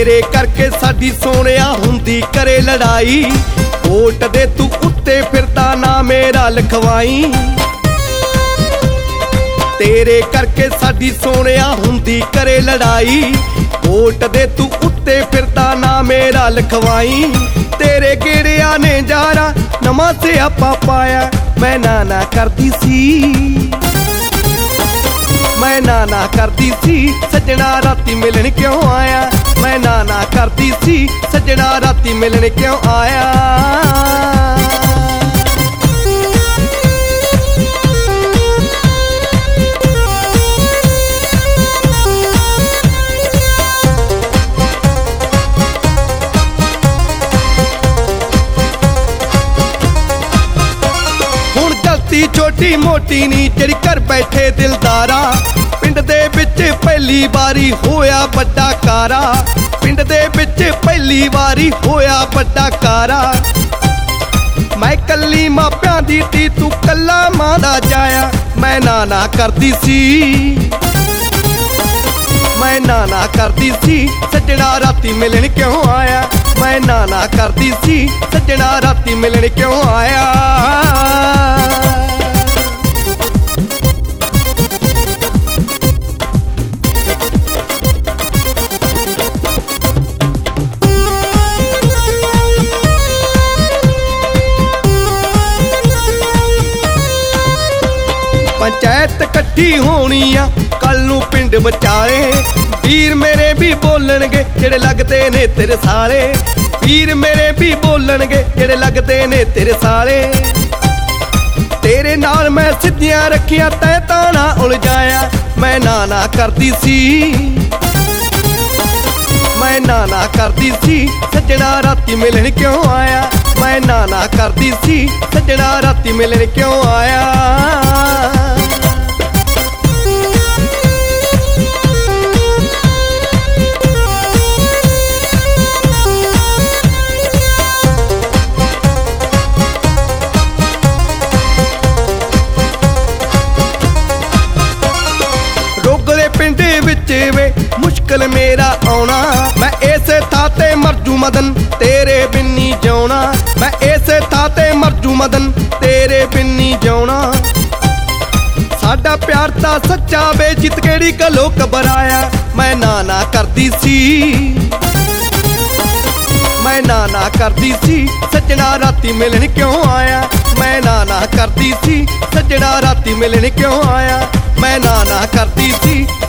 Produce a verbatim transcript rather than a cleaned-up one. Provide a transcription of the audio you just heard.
ਤੇਰੇ ਕਰਕੇ ਸਾਡੀ ਸੋਹਣਿਆ ਹੁੰਦੀ ਕਰੇ ਲੜਾਈ। ਵੋਟ ਦੇ ਤੂੰ ਉੱਤੇ ਫਿਰਦਾ ਨਾ ਮੇਰਾ ਲਿਖਵਾਈ। ਤੇਰੇ ਕਰਕੇ ਸਾਡੀ ਸੋਹਣਿਆ ਹੁੰਦੀ ਕਰੇ ਲੜਾਈ। ਵੋਟ ਦੇ ਤੂੰ ਉੱਤੇ ਫਿਰਦਾ ਨਾ ਮੇਰਾ ਲਿਖਵਾਈ। ਤੇਰੇ ਗੇੜਿਆਂ ਨੇ ਜਾਰਾ ਨਵਾਂ ਸਿਆਪਾ ਪਾਇਆ। ਮੈਂ ਨਾ ਨਾ ਕਰਦੀ ਸੀ, ਮੈਂ ਨਾ ਨਾ ਕਰਦੀ ਸੀ ਸੱਜਣਾ ਰਾਤੀ ਮਿਲਣ ਕਿਉਂ ਆਇਆ। ਮੈਂ ਨਾ ਨਾ ਕਰਦੀ ਸੀ ਸੱਜਣਾ ਰਾਤੀ ਮਿਲਣ ਕਿਉਂ ਆਇਆ। ਹੁਣ ਗਲਤੀ ਛੋਟੀ ਮੋਟੀ ਨੀ ਜਿਹੜੀ ਘਰ ਬੈਠੇ ਦਿਲਦਾਰਾ। ਪਿੰਡ ਦੇ ਵਿੱਚ ਪਹਿਲੀ ਵਾਰੀ ਹੋਇਆ ਵੱਡਾ ਕਾਰਾ। ਪਿੰਡ ਦੇ ਵਿੱਚ ਪਹਿਲੀ ਵਾਰੀ ਹੋਇਆ ਵੱਡਾ ਕਾਰਾ। ਮੈਂ ਕੱਲੀ ਮਾਪਿਆਂ ਦੀ ਤੀ ਤੂੰ ਕੱਲਾ ਮਾਂ ਦਾ ਜਾਇਆ। ਮੈਂ ਨਾ ਨਾ ਕਰਦੀ ਸੀ, ਮੈਂ ਨਾ ਨਾ ਕਰਦੀ ਸੀ ਸੱਜਣਾ ਰਾਤੀ ਮਿਲਣ ਕਿਉਂ ਆਇਆ। ਮੈਂ ਨਾ ਨਾ ਕਰਦੀ ਸੀ ਸੱਜਣਾ ਰਾਤੀ ਮਿਲਣ ਕਿਉਂ ਆਇਆ। ਪੰਚਾਇਤ ਇਕੱਠੀ ਹੋਣੀ ਆ ਕੱਲ ਨੂੰ ਪਿੰਡ ਵਿਚਾਲੇ। ਵੀਰ ਮੇਰੇ ਵੀ ਬੋਲਣਗੇ ਜਿਹੜੇ ਲੱਗਦੇ ਨੇ ਤੇਰੇ ਸਾਲੇ। ਵੀਰ ਮੇਰੇ ਵੀ ਬੋਲਣਗੇ ਜਿਹੜੇ ਲੱਗਦੇ ਨੇ ਤੇਰੇ ਸਾਲੇ। ਤੇਰੇ ਨਾਲ ਮੈਂ ਸਿੱਧੀਆਂ ਰੱਖੀਆਂ ਤੈ ਤਾਂ ਨਾ ਉਲਝਾਇਆ। ਮੈਂ ਨਾ ਨਾ ਕਰਦੀ ਸੀ, ਮੈਂ ਨਾ ਨਾ ਕਰਦੀ ਸੀ ਸੱਜਣਾ ਰਾਤੀ ਮਿਲਣ ਕਿਉਂ ਆਇਆ। ਮੈਂ ਨਾ ਨਾ ਕਰਦੀ ਸੀ ਸੱਜਣਾ ਰਾਤੀ ਮਿਲਣ ਕਿਉਂ ਆਇਆ। ਪਿੰਡ ਵਿੱਚ ਵੇ ਮੁਸ਼ਕਿਲ ਮੇਰਾ ਆਉਣਾ। ਮੈਂ ਇਸੇ ਥਾਂ ਤੇ ਮਰਜੂ ਮਦਨ ਤੇਰੇ ਬਿੰਨੀ ਜਿਉਣਾ। ਮੈਂ ਇਸੇ ਥਾਂ ਤੇ ਮਰਜੂ ਮਦਨ ਤੇਰੇ ਬਿੰਨੀ ਜਿਉਣਾ। ਸਾਡਾ ਪਿਆਰ ਤਾਂ ਸੱਚਾ ਵੇ ਜਿੱਤ ਕਿਹੜੀ ਗੱਲੋਂ ਘਬਰਾਇਆ। ਮੈਂ ਨਾ ਨਾ ਕਰਦੀ ਸੀ, ਮੈਂ ਨਾ ਨਾ ਕਰਦੀ ਸੀ ਸੱਜਣਾ ਰਾਤੀ ਮਿਲਣ ਕਿਉਂ ਆਇਆ। ਮੈਂ ਨਾ ਨਾ ਕਰਦੀ ਸੀ ਸੱਜਣਾ ਰਾਤੀ ਮਿਲਣ ਕਿਉਂ ਆਇਆ। ਮੈਂ ਨਾ ਨਾ ਕਰਦੀ ਸੀ